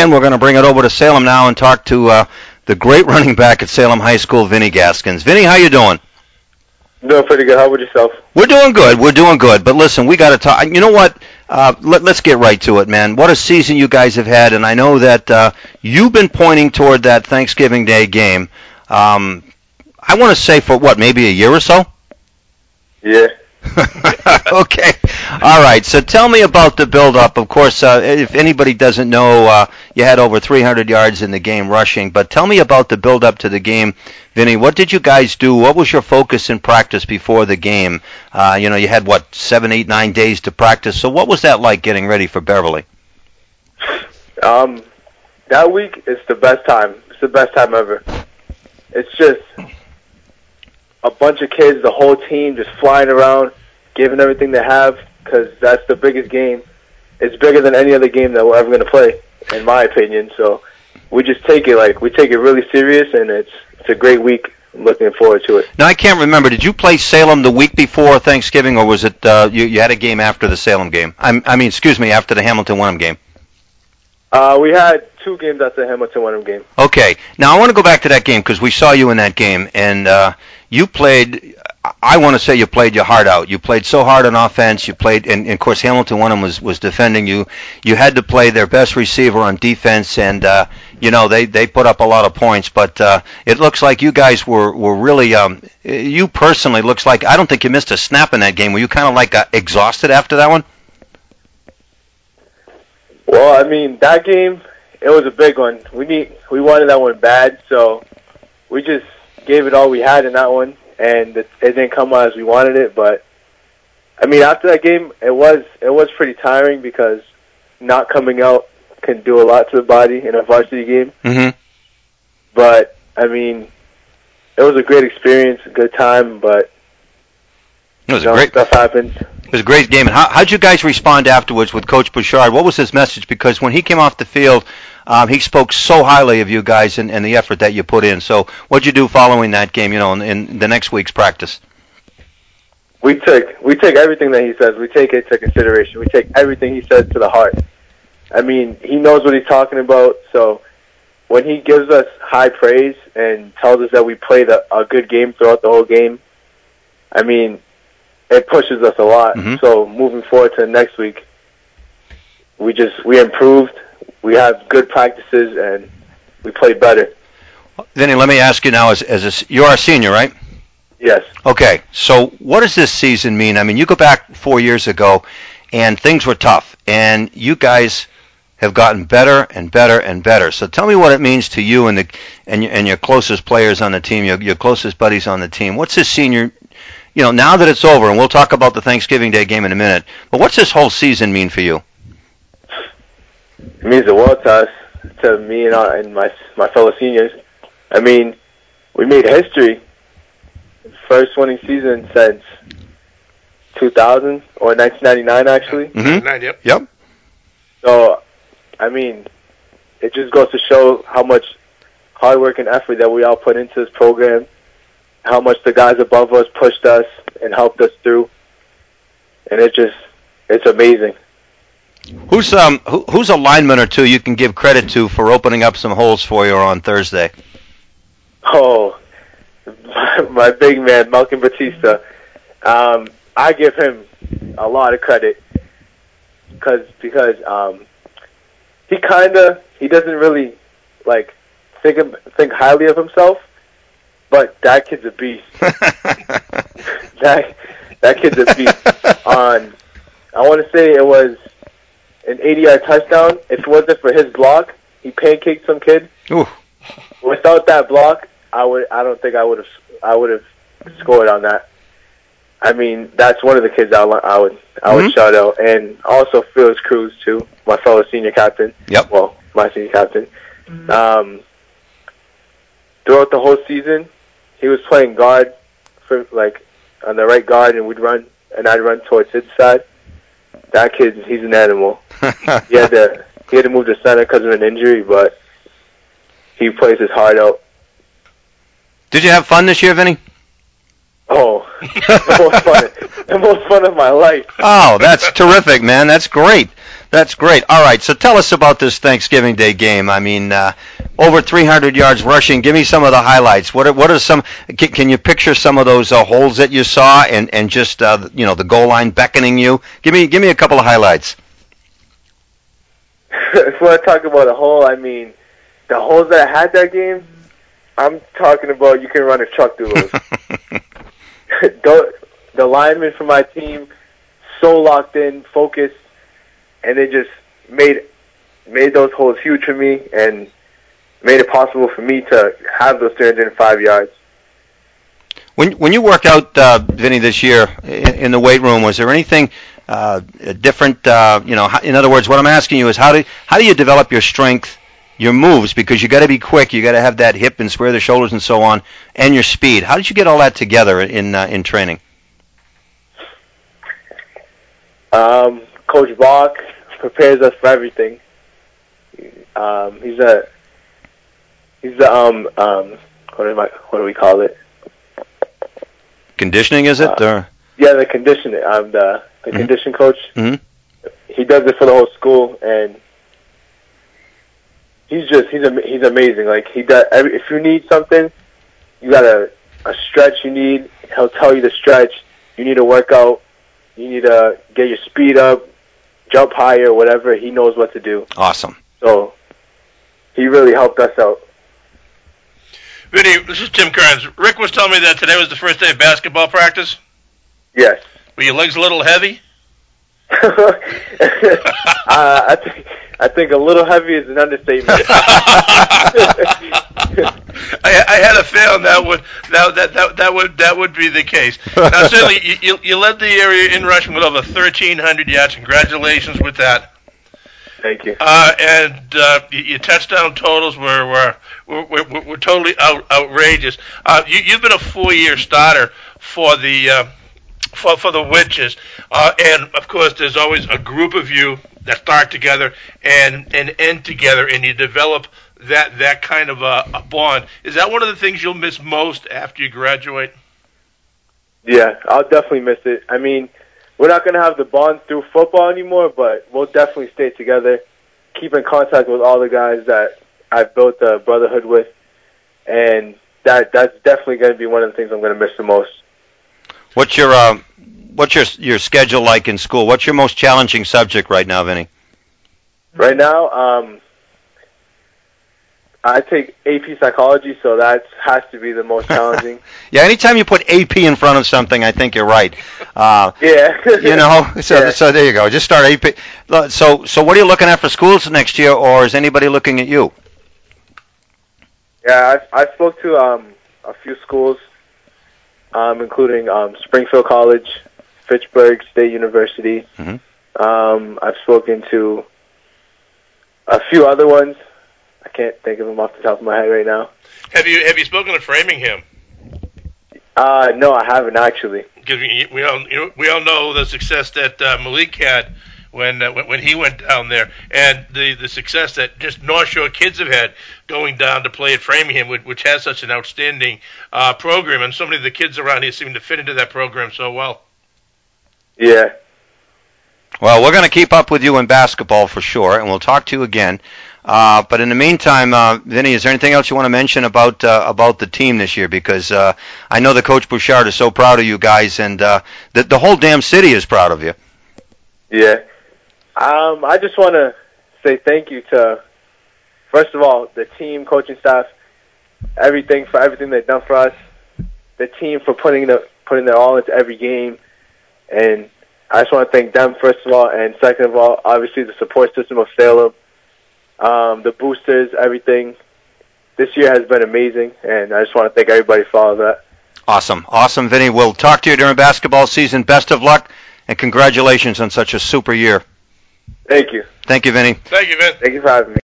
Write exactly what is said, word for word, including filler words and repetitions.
Ryan. We're going to bring it over to Salem now and talk to uh, the great running back at Salem High School, Vinny Gaskins. Vinny, how you doing? Doing pretty good. How about yourself? We're doing good. We're doing good. But listen, we got to talk. You know what? Uh, let, let's get right to it, man. What a season you guys have had, and I know that uh, you've been pointing toward that Thanksgiving Day game. Um, I want to say for what, maybe a year or so? Yeah. Okay. All right. So tell me about the build-up. Of course, uh, if anybody doesn't know, uh, you had over three hundred yards in the game rushing. But tell me about the build-up to the game, Vinny. What did you guys do? What was your focus in practice before the game? Uh, you know, you had, what, seven, eight, nine days to practice. So what was that like getting ready for Beverly? Um, that week is the best time. It's the best time ever. It's just a bunch of kids, the whole team just flying around, giving everything they have, because that's the biggest game. It's bigger than any other game that we're ever going to play, in my opinion. So we just take it like we take it really serious, and it's it's a great week. I'm looking forward to it. Now, I can't remember. Did you play Salem the week before Thanksgiving, or was it uh, you, you had a game after the Salem game? I'm, I mean, excuse me, after the Hamilton-Wenham game? Uh, we had two games after the Hamilton-Wenham game. Okay. Now, I want to go back to that game because we saw you in that game, and uh, you played, I want to say you played your heart out. You played so hard on offense. You played, and, and of course, Hamilton-Wenham was, was defending you. You had to play their best receiver on defense, and, uh, you know, they, they put up a lot of points. But uh, it looks like you guys were, were really, um, you personally, looks like, I don't think you missed a snap in that game. Were you kind of like uh, exhausted after that one? Well, I mean, that game, it was a big one. We need, we wanted that one bad, so we just gave it all we had in that one, and it, it didn't come out as we wanted it. But I mean, after that game, it was it was pretty tiring because not coming out can do a lot to the body in a varsity game. Mm-hmm. But I mean, it was a great experience, a good time. But it was you know, a great stuff happens. It was a great game. And how how'd you guys respond afterwards with Coach Bouchard? What was his message? Because when he came off the field, um, he spoke so highly of you guys and, and the effort that you put in. So what'd you do following that game, you know, in, in the next week's practice? We take we take everything that he says. We take it to consideration. We take everything he says to the heart. I mean, he knows what he's talking about. So when he gives us high praise and tells us that we played a, a good game throughout the whole game, I mean, it pushes us a lot. Mm-hmm. So moving forward to next week, we just we improved. We have good practices and we play better. Vinny, let me ask you now, as as a, you are a senior, right? Yes. Okay. So what does this season mean? I mean, you go back four years ago, and things were tough, and you guys have gotten better and better and better. So tell me what it means to you and the and your, and your closest players on the team, your your closest buddies on the team. What's this senior? You know, now that it's over, and we'll talk about the Thanksgiving Day game in a minute, but what's this whole season mean for you? It means the world to us, to me and, our, and my my fellow seniors. I mean, we made history. First winning season since two thousand, or nineteen ninety-nine, actually. Mm-hmm. Yep. Yep. So, I mean, it just goes to show how much hard work and effort that we all put into this program, how much the guys above us pushed us and helped us through, and it just, it's amazing. Who's um who, who's a lineman or two you can give credit to for opening up some holes for you on Thursday? Oh, my, my big man, Malcolm Batista. Um, I give him a lot of credit because because um, he kind of he doesn't really like think of, think highly of himself, but that kid's a beast. that that kid's a beast. On I want to say it was an eighty-yard touchdown. If it wasn't for his block, he pancaked some kid. Ooh. Without that block, I would. I don't think I would have. I would have scored on that. I mean, that's one of the kids I, I would. I would mm-hmm. shout out, and also Felix Cruz too, my fellow senior captain. Yep. Well, my senior captain. Mm-hmm. Um, throughout the whole season, he was playing guard for like on the right guard, and we'd run, and I'd run towards his side. That kid, he's an animal. he had to. He had to move to center because of an injury, but he plays his heart out. Did you have fun this year, Vinny? Oh, the most fun, the most fun of my life. Oh, that's terrific, man. That's great. That's great. All right, so tell us about this Thanksgiving Day game. I mean, uh, over three hundred yards rushing. Give me some of the highlights. What are, what are some? Can, can you picture some of those uh, holes that you saw, and and just uh, you know the goal line beckoning you? Give me give me a couple of highlights. If we're talking about a hole, I mean, the holes that I had that game, I'm talking about you can run a truck through those. the, the linemen for my team, so locked in, focused, and they just made made those holes huge for me and made it possible for me to have those three hundred five yards. When when you worked out, uh, Vinny, this year in, in the weight room, was there anything uh, different? Uh, you know, in other words, what I'm asking you is how do how do you develop your strength, your moves? Because you got to be quick, you got to have that hip and square the shoulders and so on, and your speed. How did you get all that together in uh, in training? Um, Coach Bach prepares us for everything. Um, he's a he's the um um what do I what do we call it? Conditioning, is it? Uh, or? Yeah, the conditioning. I'm the the mm-hmm. condition coach. Mm-hmm. He does it for the whole school, and he's just he's he's amazing. Like he does. Every, if you need something, you got a a stretch you need. He'll tell you the stretch. You need to work out. You need to get your speed up, jump higher, whatever. He knows what to do. Awesome. So he really helped us out. Vinny, this is Tim Kearns. Rick was telling me that today was the first day of basketball practice. Yes. Were your legs a little heavy? uh, I think I think a little heavy is an understatement. I, I had a feeling that would that, that that that would that would be the case. Now, certainly, you, you, you led the area in rushing with over thirteen hundred yards. Congratulations with that. Thank you. Uh, and uh, your touchdown totals were were were, were, were totally out, outrageous. Uh, you, you've been a four-year starter for the uh, for for the Witches, uh, and of course, there's always a group of you that start together and and end together, and you develop that that kind of a, a bond. Is that one of the things you'll miss most after you graduate? Yeah, I'll definitely miss it. I mean, we're not going to have the bond through football anymore, but we'll definitely stay together, keep in contact with all the guys that I've built a brotherhood with, and that that's definitely going to be one of the things I'm going to miss the most. What's your uh, what's your your schedule like in school? What's your most challenging subject right now, Vinny? Right now, um, I take A P Psychology, so that has to be the most challenging. Yeah, anytime you put A P in front of something, I think you're right. Uh, yeah. You know, so yeah. so there you go. Just start A P. So so what are you looking at for schools next year, or is anybody looking at you? Yeah, I I spoke to um a few schools, um including um Springfield College, Fitchburg State University. Mm-hmm. Um, I've spoken to a few other ones. I can't think of them off the top of my head right now. Have you have you spoken to Framingham? Uh, no, I haven't actually. Because we, we all you know, we all know the success that uh, Malik had when, uh, when when he went down there, and the, the success that just North Shore kids have had going down to play at Framingham, which, which has such an outstanding uh, program, and so many of the kids around here seem to fit into that program so well. Yeah. Well, we're going to keep up with you in basketball for sure, and we'll talk to you again. Uh, but in the meantime, uh, Vinny, is there anything else you want to mention about uh, about the team this year? Because uh, I know that Coach Bouchard is so proud of you guys, and uh, the, the whole damn city is proud of you. Yeah. Um, I just want to say thank you to, first of all, the team, coaching staff, everything for everything they've done for us, the team for putting the putting their all into every game, and I just want to thank them, first of all, and second of all, obviously the support system of Salem, um, the boosters, everything. This year has been amazing, and I just want to thank everybody for all of that. Awesome. Awesome, Vinny. We'll talk to you during basketball season. Best of luck, and congratulations on such a super year. Thank you. Thank you, Vinny. Thank you, Vin. Thank you for having me.